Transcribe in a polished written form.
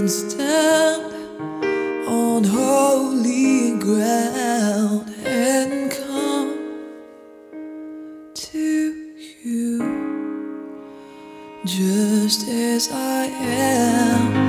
and stand on holy ground and come to you just as I am.